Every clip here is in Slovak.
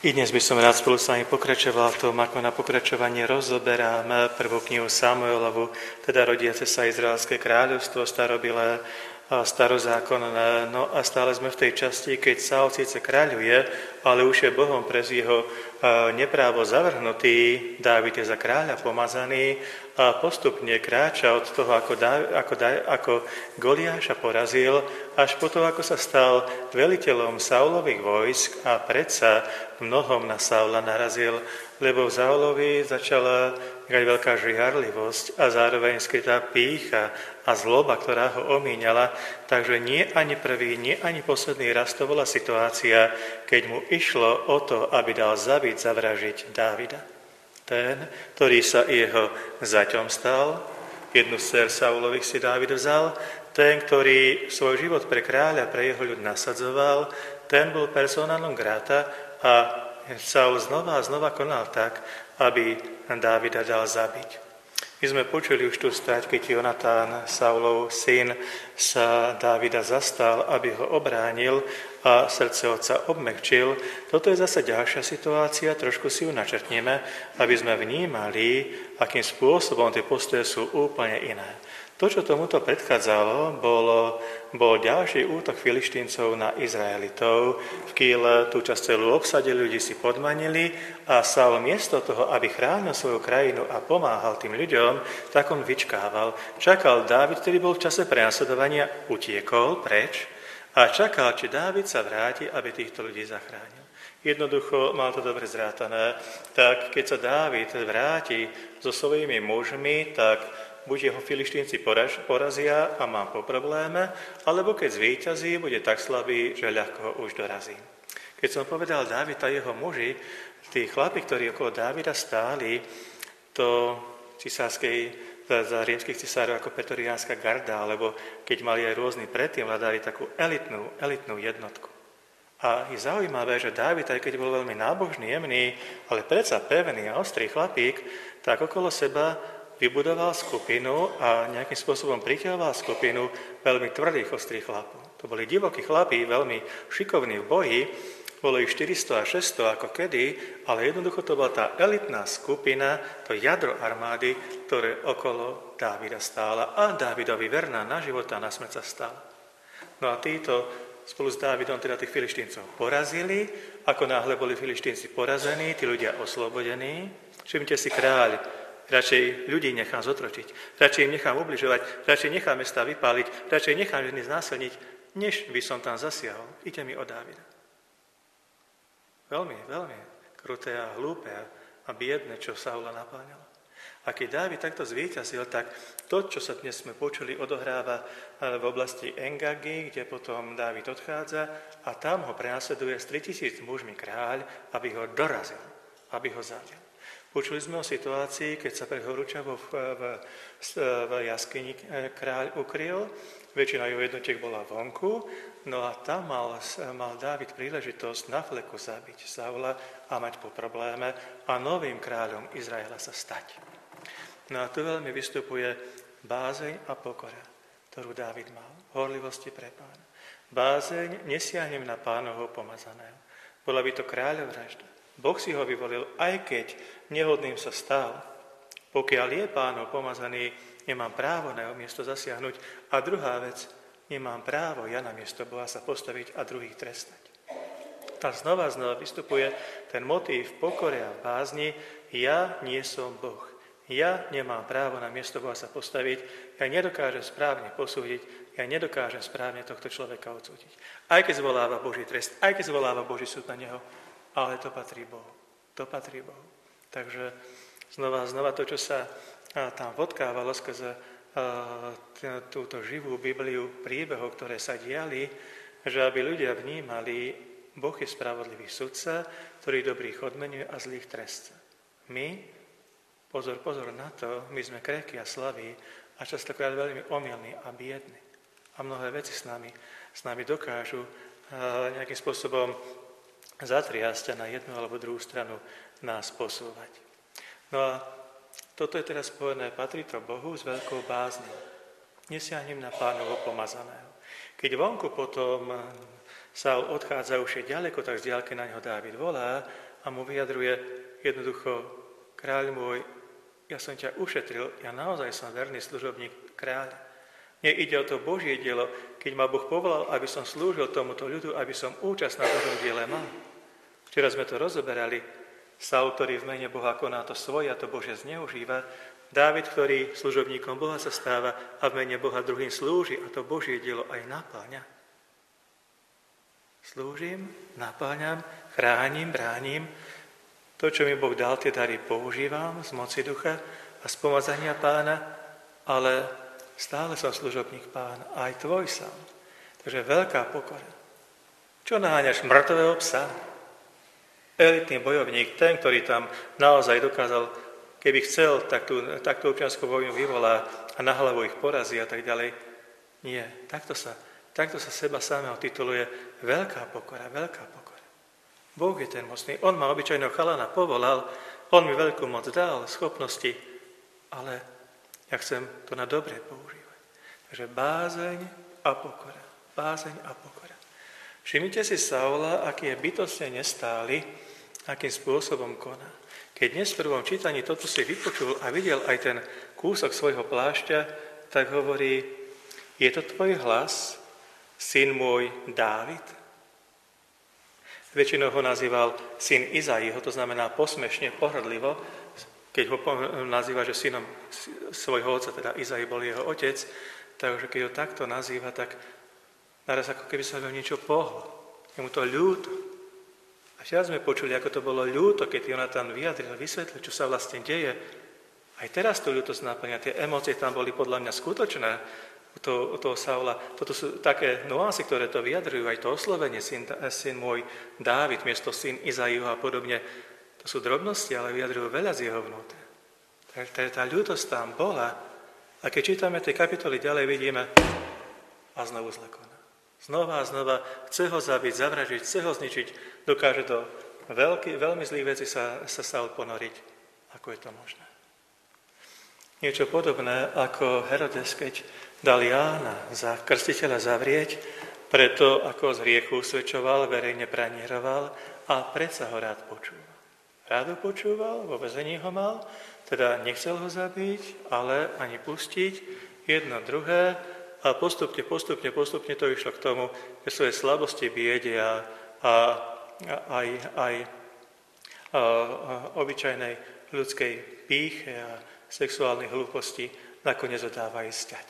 I dnes by som rád spolu s vami pokračoval v tom, ako na pokračovanie rozoberám prvú knihu Samuelovu, teda rodiace sa Izraelské kráľovstvo, starobilé, starozákonné. No a stále sme v tej časti, keď Saul síce kráľuje, ale už je Bohom pre jeho neprávo zavrhnutý, Dávid je za kráľa pomazaný a postupne kráča od toho, ako Goliáša porazil, až potom, ako sa stal veliteľom Saulových vojsk a predsa mnohom na Saula narazil, lebo v Saulovi začala veľká žiarlivosť a zároveň skrytá pýcha a zloba, ktorá ho omíňala. Takže nie ani prvý, nie ani posledný raz to bola situácia, keď mu išlo o to, aby dal zabiť, zavražiť Dávida. Ten, ktorý sa jeho zaťom stal, jednu z dcer Saulových si Dávid vzal, ten, ktorý svoj život pre kráľa, pre jeho ľud nasadzoval, ten bol persona non grata a Saul znova a znova konal tak, aby Dávida dal zabiť. My sme počuli už tu stať, keď Jonatán, Saulov syn, sa Dávida zastal, aby ho obránil a srdce otca obmekčil. Toto je zase ďalšia situácia, trošku si ju načrtneme, aby sme vnímali, akým spôsobom tie postoje sú úplne iné. To, čo tomuto predchádzalo, bol ďalší útok Filištíncov na Izraelitov. V Kýle tú časť celú obsadili, ľudí si podmanili a Saul miesto toho, aby chránil svoju krajinu a pomáhal tým ľuďom, tak on vyčkával. Čakal Dávid, ktorý bol v čase prenasledovania, utiekol preč a čakal, či Dávid sa vráti, aby týchto ľudí zachránil. Jednoducho mal to dobre zrátané. Tak keď sa Dávid vráti so svojimi mužmi, tak buď jeho Filištínci porazia a mám po probléme, alebo keď zvíťazí, bude tak slabý, že ľahko ho už dorazí. Keď som povedal Dávid a jeho muži, tí chlapi, ktorí okolo Dávida stáli, to za rímskych cisárov ako pretoriánska garda, alebo keď mali aj rôzni predtým, hľadali takú elitnú jednotku. A je zaujímavé, že Dávid, aj keď bol veľmi nábožný, jemný, ale predsa pevný a ostrý chlapík, tak okolo seba vybudoval skupinu a nejakým spôsobom priťahoval skupinu veľmi tvrdých, ostrých chlapov. To boli divokí chlapí, veľmi šikovní v boji, bolo ich 400 a 600 ako kedy, ale jednoducho to bola tá elitná skupina, to jadro armády, ktoré okolo Dávida stála a Dávidovi verná na život a na smrť sa stala. No a títo spolu s Dávidom teda tých Filištíncov porazili, ako náhle boli Filištínci porazení, tí ľudia oslobodení. Všimnite si, kráľ radšej ľudí nechám zotročiť, radšej im nechám ubližovať, radšej nechám mestá vypáliť, radšej nechám ženy znásilniť, než by som tam zasiahol. Ide mi o Dávida. Veľmi, veľmi kruté a hlúpe a biedne, čo Saula napáňalo. A keď Dávid takto zvíťazil, tak to, čo sa dnes sme počuli, odohráva v oblasti Engagy, kde potom Dávid odchádza a tam ho prenasleduje s 3000 mužmi kráľ, aby ho dorazil, aby ho zabil. Počuli sme o situácii, keď sa pred horúčavou v jaskyni kráľ ukryl, väčšina jeho jednotiek bola vonku, no a tam mal Dávid príležitosť na fleku zabiť Saula a mať po probléme a novým kráľom Izraela sa stať. No a tu veľmi vystupuje bázeň a pokora, ktorú Dávid mal, horlivosti pre Pána. Bázeň, nesiahnem na Pánovho pomazaného. Bola by to kráľovražda. Boh si ho vyvolil, aj keď nehodným sa stal. Pokiaľ je Pánov pomazaný, nemám právo na jeho miesto zasiahnuť. A druhá vec, nemám právo ja na miesto Boha sa postaviť a druhých trestať. A znova vystupuje ten motív v pokore a v bázni, ja nie som Boh. Ja nemám právo na miesto Boha sa postaviť, ja nedokážem správne posúdiť, ja nedokážem správne tohto človeka odsúdiť. Aj keď zvoláva Boží trest, aj keď zvoláva Boží súd na neho, ale to patrí Bohu. To patrí Bohu. Takže znova to, čo sa tam vodkávalo skrze túto živú Bibliu príbehov, ktoré sa diali, že aby ľudia vnímali, Boh je spravodlivý sudca, ktorý dobrých odmenuje a zlých trestá. My, pozor na to, my sme krehkí a slabí a častokrát veľmi omylní a biední. A mnohé veci s nami dokážu nejakým spôsobom zatriasť a na jednu alebo druhú stranu nás posúvať. No a toto je teraz spojené, patrí to Bohu s veľkou bázňou. Nesiahnem na Pánovo pomazaného. Keď vonku potom Saul odchádza už je ďaleko, tak z diaľky na ňo Dávid volá a mu vyjadruje jednoducho: kráľ môj, ja som ťa ušetril, ja naozaj som verný služobník kráľa. Mne ide o to Božie dielo, keď ma Boh povolal, aby som slúžil tomuto ľudu, aby som účasť na Božom diele mal. Včera sme to rozoberali. Saul, ktorý v mene Boha koná to svoje a to Bože zneužíva. Dávid, ktorý služobníkom Boha sa stáva a v mene Boha druhým slúži a to Božie dielo aj napáľa. Slúžim, napáľam, chránim, bránim. To, čo mi Boh dal, tie dary používam z moci ducha a z pomazania Pána, ale stále som služobník Pána, aj tvoj sám. Takže veľká pokora. Čo naháňaš mŕtvého psa? Elitný bojovník, ten, ktorý tam naozaj dokázal, keby chcel, tak tú občiansku vojnu vyvolá a na hlavu ich porazí a tak ďalej. Nie, takto sa seba samého tituluje veľká pokora, veľká pokora. Boh je ten mocný, on ma obyčajného chalana povolal, on mi veľkú moc dal, schopnosti, ale ja chcem to na dobre používať. Takže bázeň a pokora, bázeň a pokora. Všimnite si Saula, aký je bytostne nestály, akým spôsobom koná. Keď dnes v prvom čítaní toto si vypočul a videl aj ten kúsok svojho plášťa, tak hovorí: je to tvoj hlas, syn môj Dávid? Väčšinou ho nazýval syn Izaiho, to znamená posmešne, pohrdlivo, keď ho nazýva, že synom svojho otca, teda Izai bol jeho otec, takže keď ho takto nazýva, tak naraz ako keby sa ho niečo pohlo. Je mu to ľúto. A včera sme počuli, ako to bolo ľúto, keď Jonatan vyjadril, vysvetlil, čo sa vlastne deje. Aj teraz to ľútosť naplňa. Tie emócie tam boli podľa mňa skutočné u toho Saula. Toto sú také nuancy, ktoré to vyjadrujú. Aj to oslovenie, syn môj Dávid, miesto syn Izaiho a podobne. To sú drobnosti, ale vyjadrujú veľa z jeho vnútra. Takže tá ľútosť tam bola. A keď čítame tie kapitoly ďalej, vidíme a znovu zle koná. Znova a znova chce ho zabiť, zavražiť, chce ho zničiť. Dokáže do veľmi zlých vecí sa Saul ponoriť. Ako je to možné? Niečo podobné ako Herodes, keď dal Jána za krstiteľa zavrieť, preto ako z hriechu usvedčoval, verejne pranieroval a predsa ho rád počúval. Rád ho počúval, vo väzení ho mal, teda nechcel ho zabiť, ale ani pustiť, jedno druhé a postupne to išlo k tomu, že svoje slabosti, biede a aj obyčajnej ľudskej pýche a sexuálnej hlúposti nakoniec ho dáva ísť stať.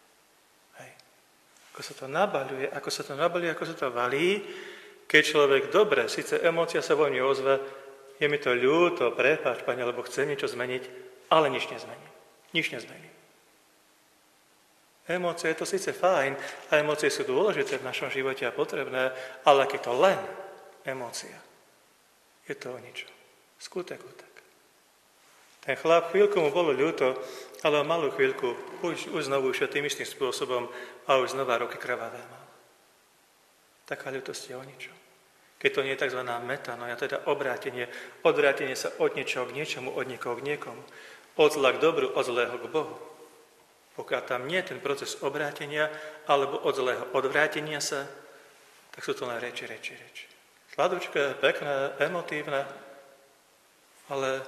Ako sa to nabaľuje, ako sa to valí, keď človek dobre, síce emócia sa vo mne ozve, je mi to ľúto, prepáč, Pane, lebo chce niečo zmeniť, ale nič nezmení. Nič nezmení. Emócie je to síce fajn, a emócie sú dôležité v našom živote a potrebné, ale keď to len emócia, je to o ničom. Skutek. Ten chlap, chvíľku mu bolo ľúto, ale o malú chvíľku už znovu išiel tým istým spôsobom a už znova roky krvavé mal. Taká ľútosť je o ničom. Keď to nie je tzv. Metanoja, teda odvrátenie sa od niečoho k niečomu, od niekoho k niekomu, od zla k dobru, od zlého k Bohu. Pokiaľ tam nie je ten proces obrátenia alebo od zlého odvrátenia sa, tak sú to len reči. Sladučké, pekné, emotívne, ale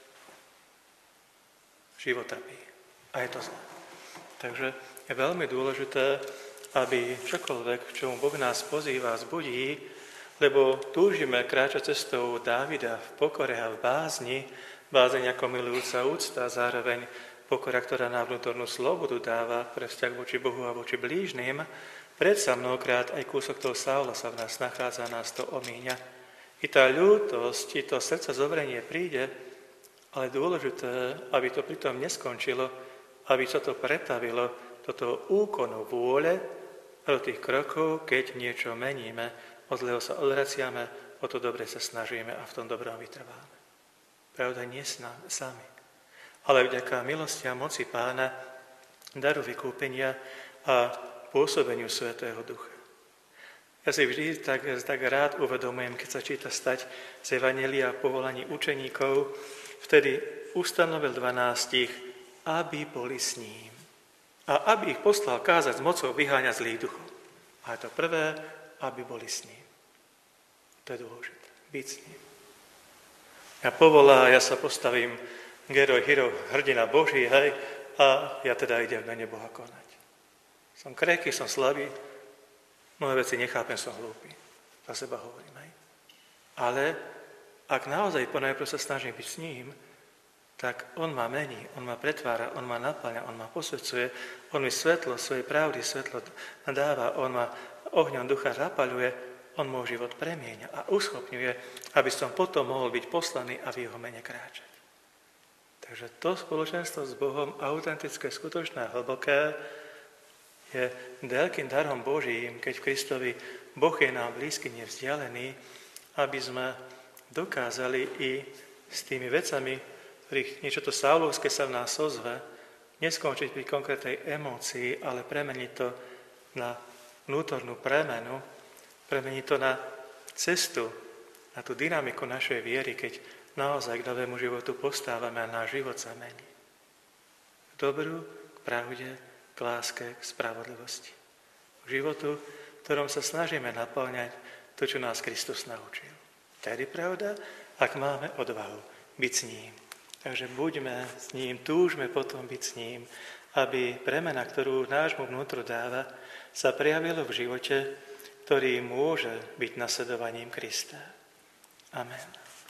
život trpí. A je to zlé. Takže je veľmi dôležité, aby čokoľvek, k čomu Boh nás pozýva, zbudí, lebo túžime kráčať cestou Dávida v pokore a v bázni, bázeň ako milujúca úcta, zároveň pokora, ktorá nám vnútornú slobodu dáva pre vzťah voči Bohu a voči blížnym. Predsa mnohokrát aj kúsok toho Saula sa v nás nachádza, nás to omíňa. I tá ľútosť, i to srdce zobrenie príde, ale dôležité, aby to pritom neskončilo, aby sa to pretavilo do toho úkonu vôle a do tých krokov, keď niečo meníme, od zlého sa odvraciame, o to dobre sa snažíme a v tom dobrom vytrváme. Pravda, nie sami, ale vďaka milosti a moci Pána, daru vykúpenia a pôsobeniu Svätého Ducha. Ja si vždy tak rád uvedomujem, keď sa číta stať z Evanjelia povolaní učeníkov, vtedy ustanovil 12, aby boli s ním. A aby ich poslal kázať s mocou vyháňať zlých duchov. A to prvé, aby boli s ním. To je dôležité. Byť s ním. A povolá, ja sa postavím geroj, hero, hrdina Boží, hej, a ja teda idem v mene Boha konať. Som krehký, som slabý, mnohé veci nechápem, som hlúpy. Za seba hovorím, hej. Ale ak naozaj ponajprv sa snažím byť s ním, tak on ma mení, on ma pretvára, on ma napĺňa, on ma posvedzuje, on mi svetlo svojej pravdy, svetlo dáva, on ma ohňom ducha zapaľuje, on môj život premieňa a uschopňuje, aby som potom mohol byť poslaný a v jeho mene kráčať. Takže to spoločenstvo s Bohom, autentické, skutočné a hlboké, je veľkým darom Božím, keď v Kristovi Boh je nám blízky, nevzdialený, aby sme dokázali i s tými vecami, ktorých niečo to saulovské sa v nás ozve, neskončiť pri konkrétnej emócii, ale premeniť to na vnútornú premenu, premeniť to na cestu, na tú dynamiku našej viery, keď naozaj k novému životu postávame a náš život sa mení. K dobru, k pravde, k láske, k spravodlivosti. K životu, v ktorom sa snažíme naplňať to, čo nás Kristus naučil. Tedy pravda, ak máme odvahu byť s ním. Takže buďme s ním, túžme potom byť s ním, aby premena, ktorú nášmu vnútru dáva, sa prejavilo v živote, ktorý môže byť nasledovaním Krista. Amen.